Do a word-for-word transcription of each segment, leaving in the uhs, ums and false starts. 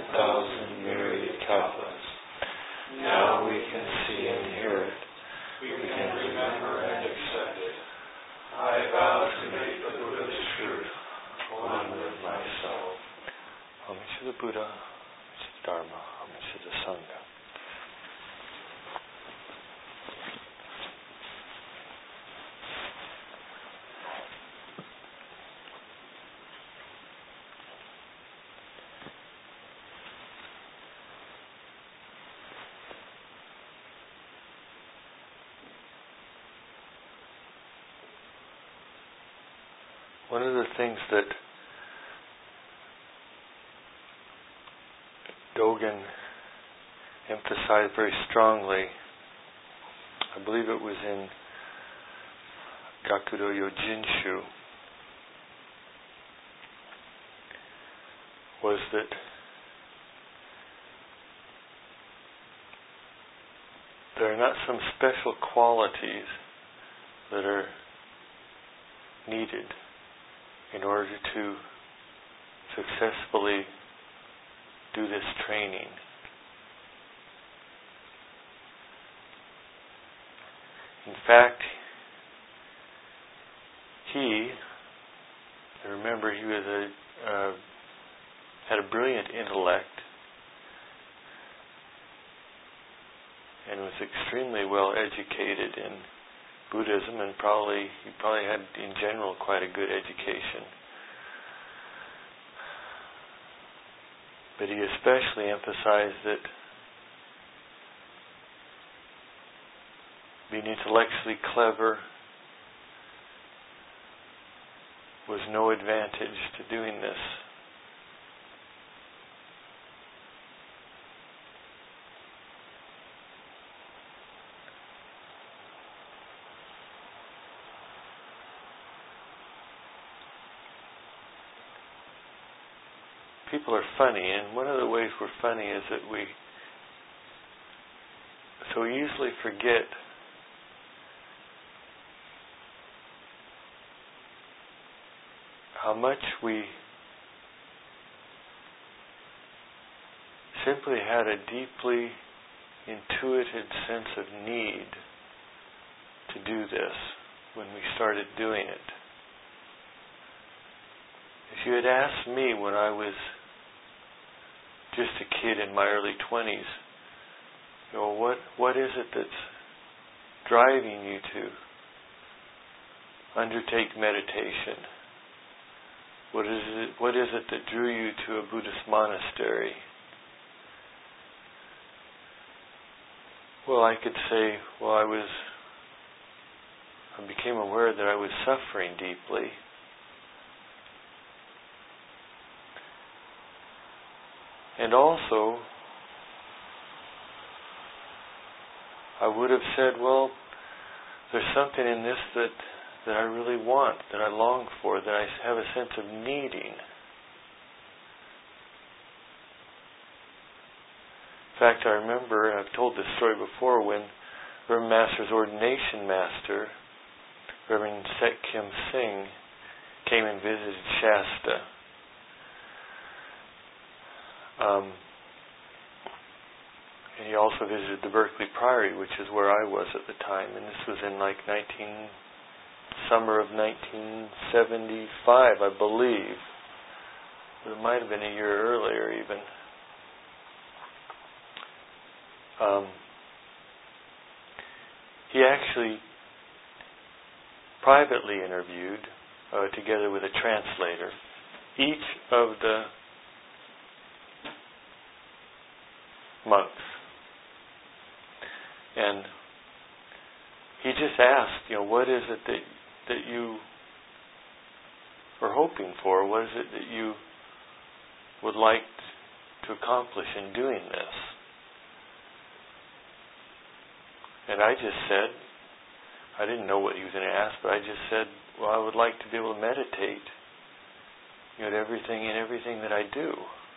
hundred thousand myriad kalpas. Now we can see and hear it. We can remember and accept it. I vow to make the Buddha's truth one with myself. Homage to the Buddha, homage to the Dharma, homage to the Sangha. One of the things that Dogen emphasized very strongly, I believe it was in Gakudo Yojinshu, was that there are not some special qualities that are needed in order to successfully do this training. In fact, he, I remember he was a, uh, had a brilliant intellect and was extremely well educated in Buddhism, and probably he probably had in general quite a good education. But he especially emphasized that being intellectually clever was no advantage to doing this. People are funny, and one of the ways we're funny is that we so easily forget how much we simply had a deeply intuitive sense of need to do this when we started doing it. If you had asked me when I was just a kid in my early twenties, you know, what what is it that's driving you to undertake meditation? What is it what is it that drew you to a Buddhist monastery? Well, I could say, well, I was I became aware that I was suffering deeply. And also, I would have said, well, there's something in this that, that I really want, that I long for, that I have a sense of needing. In fact, I remember, I've told this story before, when Reverend Master's ordination master, Reverend Sek Kim Singh, came and visited Shasta. Um, and he also visited the Berkeley Priory, which is where I was at the time, and this was in like nineteen summer of nineteen seventy-five, I believe. It might have been a year earlier, even. Um, he actually privately interviewed, uh, together with a translator, each of the monks. And he just asked, you know, what is it that that you are hoping for? What is it that you would like to accomplish in doing this? And I just said, I didn't know what he was going to ask, but I just said, well, I would like to be able to meditate, you know, at everything and everything that I do.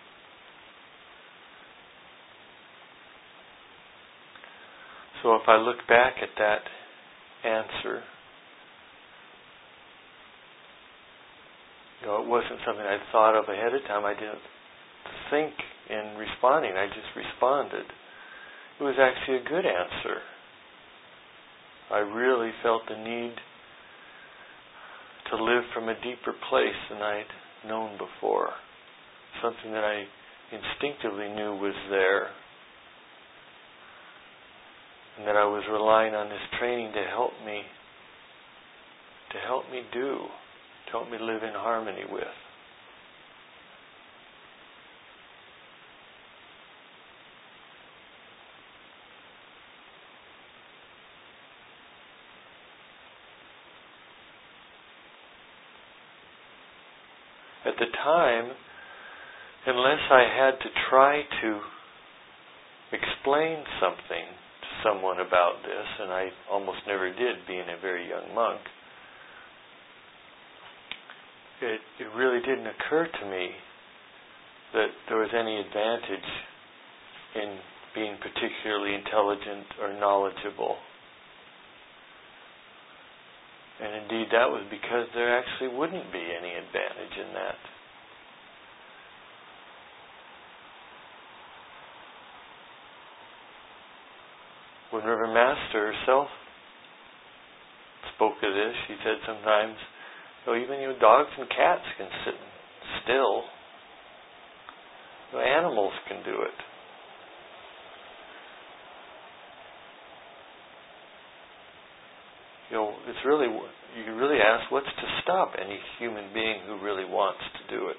So if I look back at that answer, you know, it wasn't something I'd thought of ahead of time. I didn't think in responding. I just responded. It was actually a good answer. I really felt the need to live from a deeper place than I'd known before. Something that I instinctively knew was there. And that I was relying on this training to help me, to help me do, to help me live in harmony with. At the time, unless I had to try to explain something to someone about this, and I almost never did being a very young monk, it, it really didn't occur to me that there was any advantage in being particularly intelligent or knowledgeable. And indeed, that was because there actually wouldn't be any advantage in that. When Reverend Master herself spoke of this, she said sometimes, oh, even you know, dogs and cats can sit still. You know, animals can do it. You know, it's really, you really ask, what's to stop any human being who really wants to do it?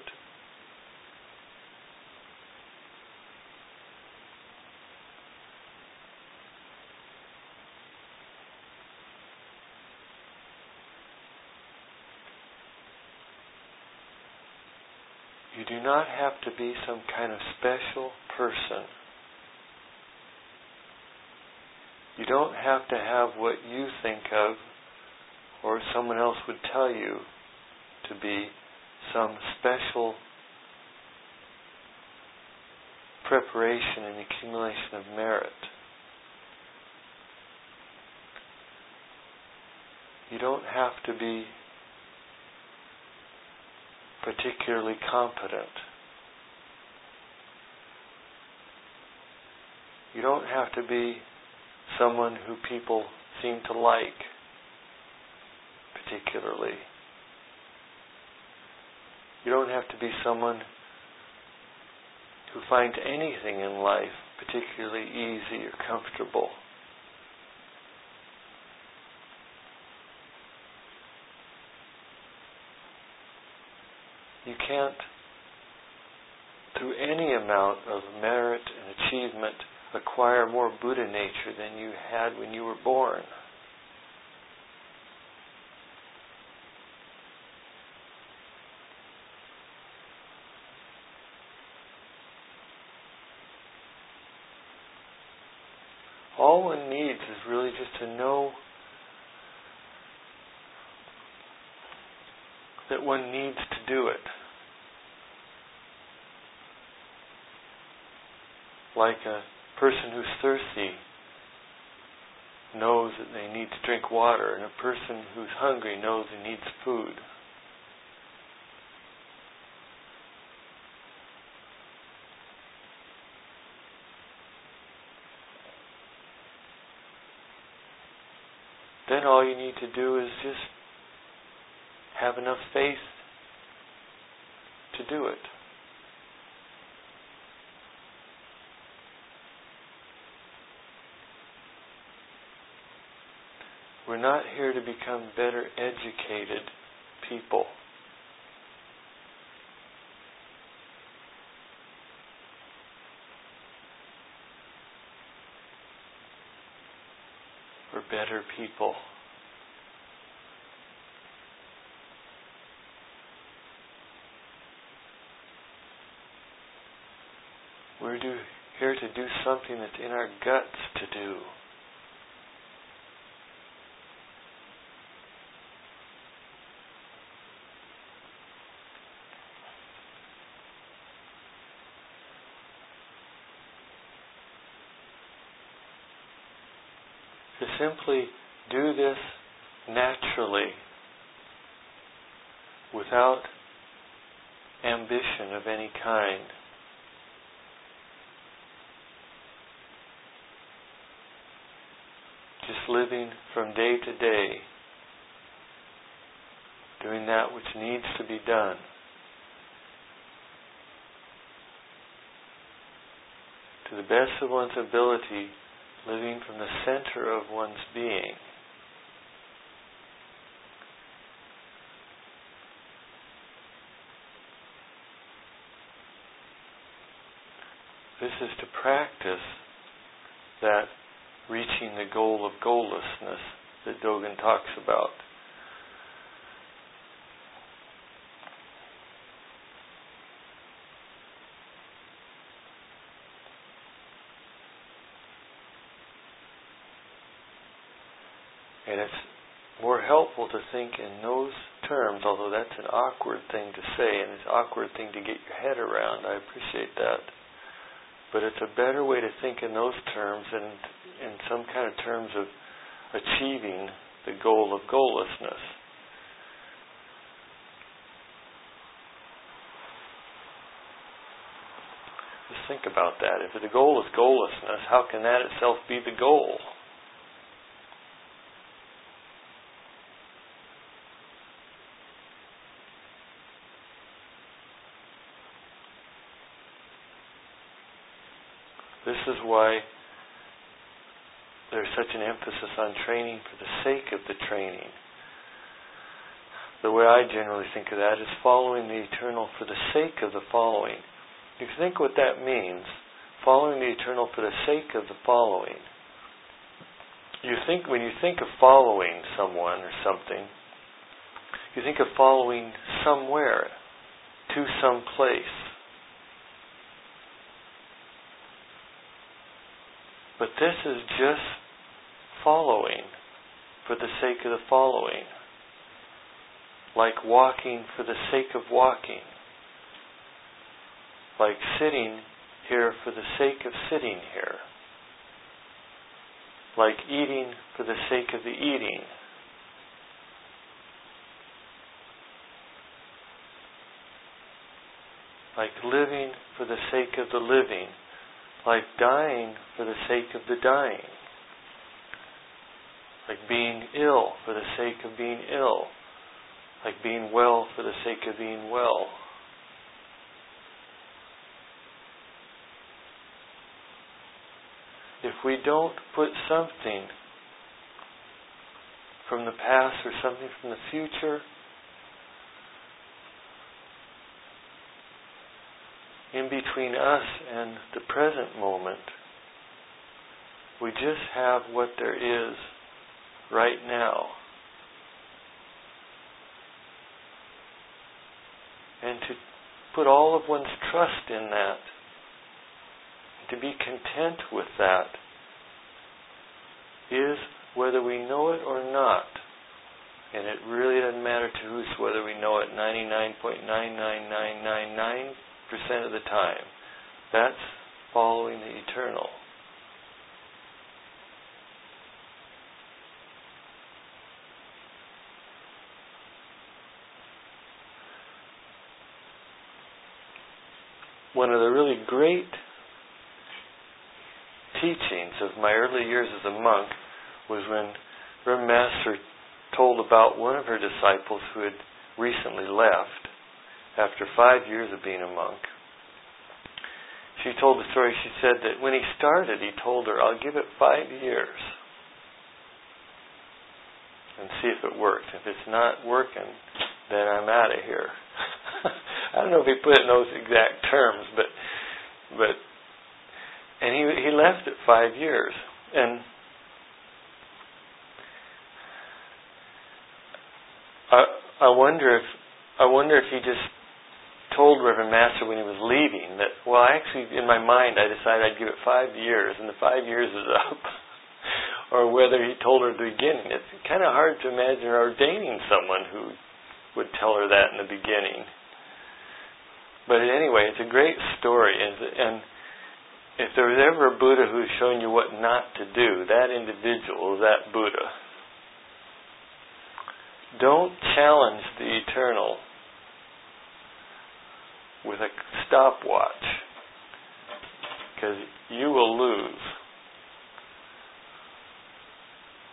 You do not have to be some kind of special person. You don't have to have what you think of or someone else would tell you to be some special preparation and accumulation of merit. You don't have to be particularly competent. You don't have to be someone who people seem to like particularly. You don't have to be someone who finds anything in life particularly easy or comfortable. You can't, through any amount of merit and achievement, acquire more Buddha nature than you had when you were born. All one needs is really just to know that one needs to do it. Like a person who's thirsty knows that they need to drink water, and a person who's hungry knows he needs food. Then all you need to do is just have enough faith to do it. We're not here to become better educated people. We're better people. We're do, here to do something that's in our guts to do. To simply do this naturally, without ambition of any kind, just living from day to day, doing that which needs to be done. To the best of one's ability, living from the center of one's being. This is to practice that reaching the goal of goallessness that Dogen talks about. And it's more helpful to think in those terms, although that's an awkward thing to say and it's an awkward thing to get your head around. I appreciate that. But it's a better way to think in those terms and in some kind of terms of achieving the goal of goallessness. Just think about that. If the goal is goallessness, how can that itself be the goal? This is why there's such an emphasis on training for the sake of the training. The way I generally think of that is following the eternal for the sake of the following. You can think what that means, following the eternal for the sake of the following. You think, when you think of following someone or something, you think of following somewhere, to some place. But this is just following for the sake of the following. Like walking for the sake of walking. Like sitting here for the sake of sitting here. Like eating for the sake of the eating. Like living for the sake of the living. Like dying for the sake of the dying. Like being ill for the sake of being ill. Like being well for the sake of being well. If we don't put something from the past or something from the future in between us and the present moment, we just have what there is right now. And to put all of one's trust in that, to be content with that, is whether we know it or not. And it really doesn't matter to us whether we know it ninety-nine point nine nine nine nine nine percent of the time. That's following the eternal. One of the really great teachings of my early years as a monk was when Reverend Master told about one of her disciples who had recently left after five years of being a monk. She told the story. She said that when he started, he told her, "I'll give it five years and see if it works. If it's not working, then I'm out of here." I don't know if he put it in those exact terms, but but and he he left at five years. And I I wonder if I wonder if he just told Reverend Master when he was leaving that, well, actually in my mind I decided I'd give it five years and the five years is up. Or whether he told her at the beginning. It's kind of hard to imagine ordaining someone who would tell her that in the beginning. But anyway, it's a great story. And if there was ever a Buddha who's shown you what not to do, that individual is that Buddha. Don't challenge the eternal with a stopwatch, because you will lose.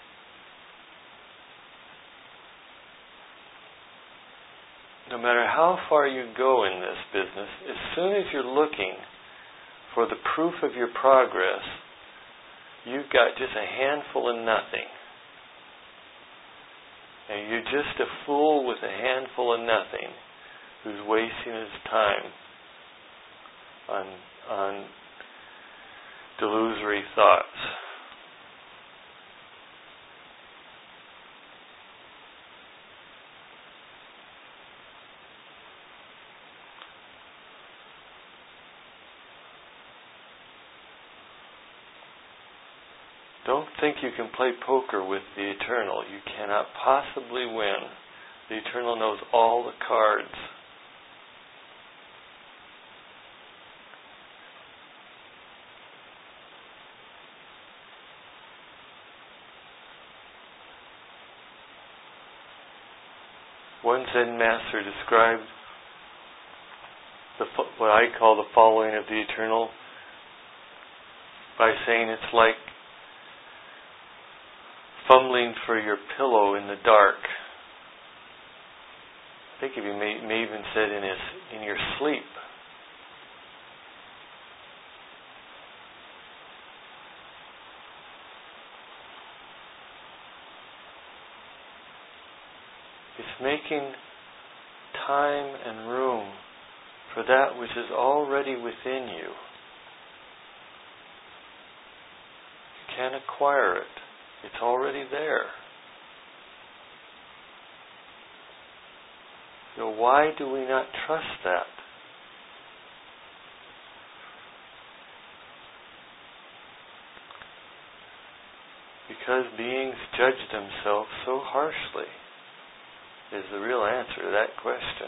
no matter how far you go in this business, as soon as you're looking for the proof of your progress, you've got just a handful of nothing. And you're just a fool with a handful of nothing who's wasting his time on, on delusory thoughts. Don't think you can play poker with the Eternal. You cannot possibly win. The Eternal knows all the cards. One Zen master described the, what I call the following of the Eternal by saying it's like fumbling for your pillow in the dark. I think he may, may even said in his in your sleep. It's making time and room for that which is already within you. You can't acquire it. It's already there. So why do we not trust that? Because beings judge themselves so harshly is the real answer to that question.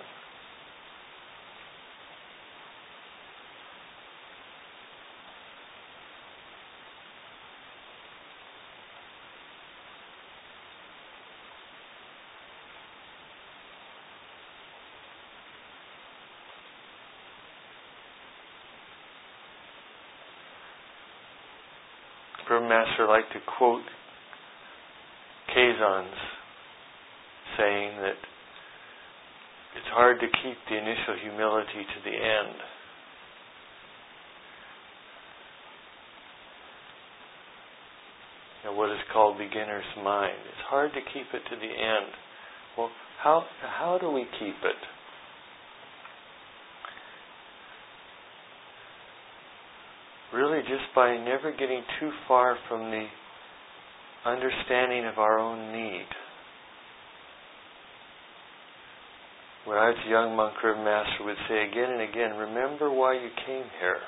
Burma Master liked to quote Kazon's saying that it's hard to keep the initial humility to the end. You know, what is called beginner's mind. It's hard to keep it to the end. Well, how how do we keep it? Really just by never getting too far from the understanding of our own need. When I was a young monk, Reverend Master would say again and again, remember why you came here.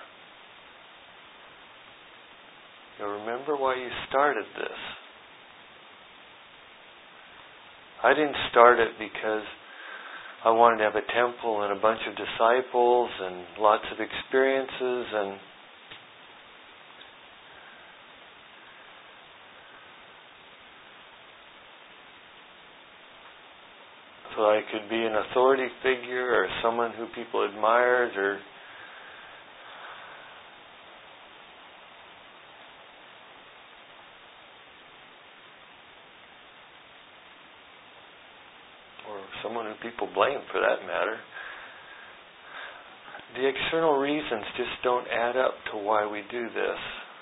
You know, remember why you started this. I didn't start it because I wanted to have a temple and a bunch of disciples and lots of experiences and so I could be an authority figure or someone who people admired or or someone who people blame for that matter. The external reasons just don't add up to why we do this.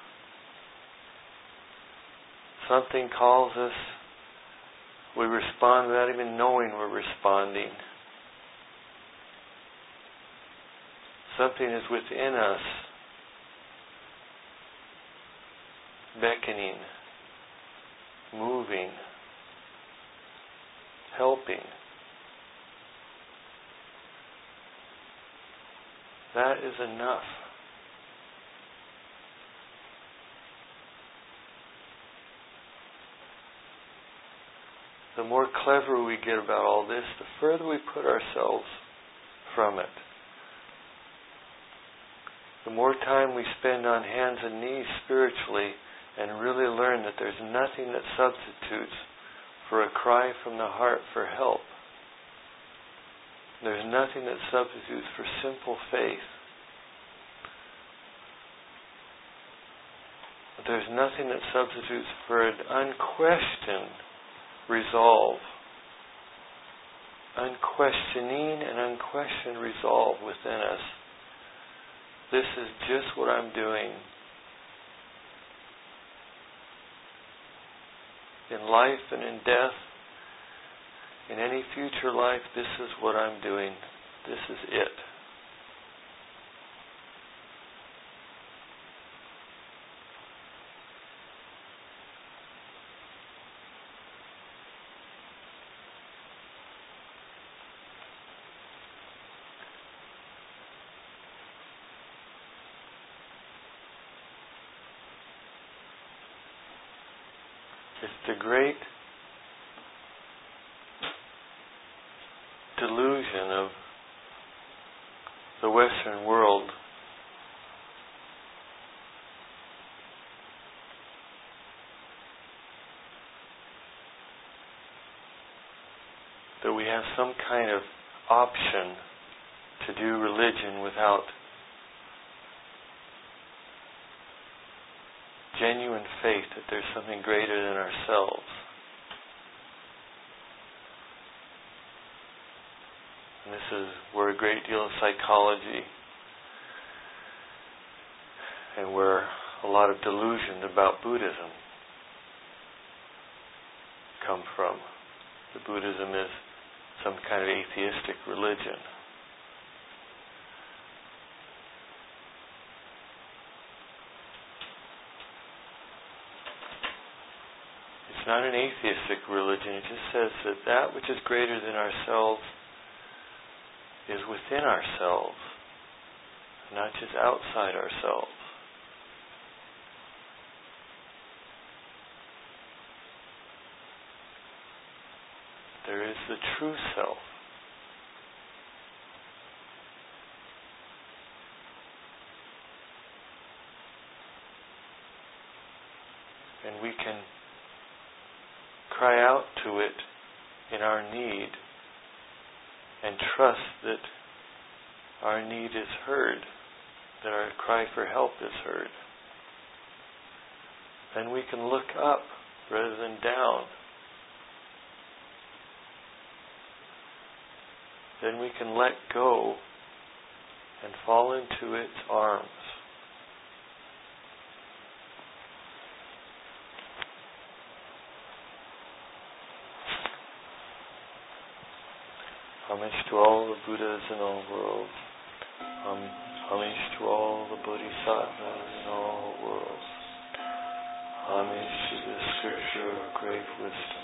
Something calls us. We respond without even knowing we're responding. Something is within us, beckoning, moving, helping. That is enough. The more clever we get about all this, the further we put ourselves from it. The more time we spend on hands and knees spiritually and really learn that there's nothing that substitutes for a cry from the heart for help. There's nothing that substitutes for simple faith. There's nothing that substitutes for an unquestioned resolve unquestioning and unquestioned resolve within us. This is just what I'm doing. In life and in death, in any future life, this is what I'm doing. This is it. It's the great delusion of the Western world that we have some kind of option to do religion without genuine faith that there's something greater than ourselves. And this is where a great deal of psychology and where a lot of delusion about Buddhism come from. The Buddhism is some kind of atheistic religion. It's not an atheistic religion. It just says that that which is greater than ourselves is within ourselves, not just outside ourselves. There is the true self. And we can cry out to it in our need and trust that our need is heard, that our cry for help is heard. Then we can look up rather than down. Then we can let go and fall into its arms. Homage to all the Buddhas in all worlds. Um, homage to all the Bodhisattvas in all worlds. Homage to the Scripture of great wisdom.